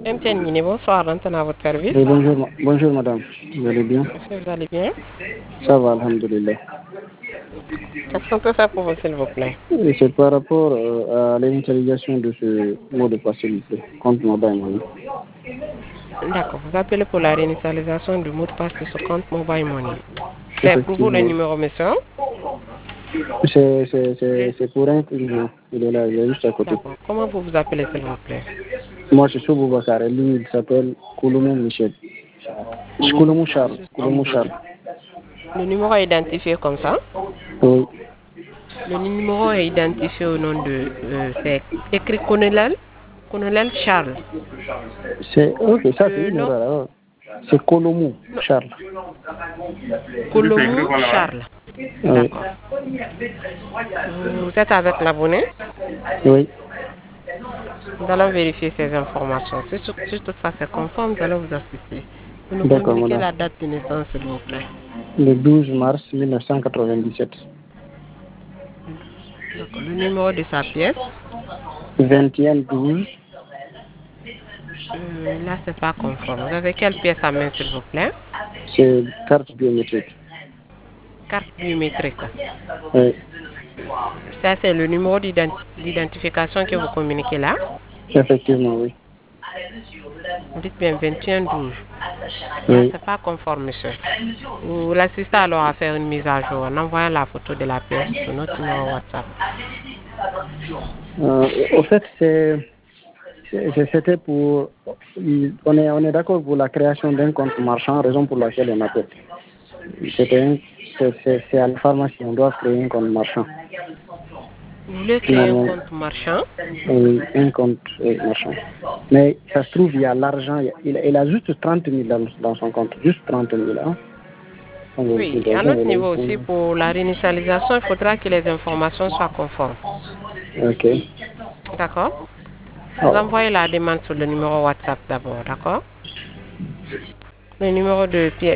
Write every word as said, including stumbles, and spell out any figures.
M T N Guinée, bonsoir, Rantan à votre service. Oui, bonjour, bonjour madame, vous allez bien? Est-ce que vous allez bien? Ça va, alhamdoulilah. Qu'est-ce qu'on peut faire pour vous, s'il vous plaît? C'est par rapport euh, à l'initialisation de ce mot de passe, s'il vous plaît, compte mobile money. D'accord, vous appelez pour la réinitialisation du mot de passe de ce compte Mobile Money. C'est pour vous le numéro, monsieur? C'est pour un client, il est là, il est juste à côté. D'accord, comment vous vous appelez, s'il vous plaît? Moi, je suis Boubacar et lui, il s'appelle Kouloumou Michel. Kouloumou Charles. Kouloumou Charles. Le numéro est identifié comme ça? Oui. Le numéro est identifié au nom de... Euh, c'est écrit Colonel, Colonel Charles. C'est... Ok, ça c'est Le une nom... erreur. C'est Kouloumou Charles. Kouloumou Charles. Oui. D'accord. Vous êtes avec l'abonné? Oui. Nous allons vérifier ces informations. Si, si toutefois c'est conforme, nous allons vous assister. Vous nous D'accord, communiquez madame. la date de naissance, s'il vous plaît. Le douze mars mille neuf cent quatre-vingt-dix-sept. D'accord. Le numéro de sa pièce? vingt et un douze. Euh, là, c'est pas conforme. Vous avez quelle pièce à main, s'il vous plaît? C'est carte biométrique. Carte biométrique. Oui. Ça, c'est le numéro d'identification que vous communiquez là? Effectivement, oui. Vous dites bien vingt et un douze. Oui. Là, c'est pas conforme, monsieur. Vous l'assistez alors à faire une mise à jour en envoyant la photo de la pièce sur notre numéro WhatsApp. Euh, au fait, c'est... C'était pour... On est, on est d'accord pour la création d'un compte marchand, raison pour laquelle on appelle. C'était c'est à la pharmacie, on doit créer un compte marchand. Vous voulez créer un compte marchand? Oui, un compte marchand. Mais ça se trouve, il y a l'argent, il, il a juste trente mille dans, dans son compte, juste trente mille. Hein. Oui, à notre niveau aussi, pour la réinitialisation, il faudra que les informations soient conformes. Ok. D'accord? Vous envoyez la demande sur le numéro WhatsApp d'abord, d'accord? Le numéro de pièce.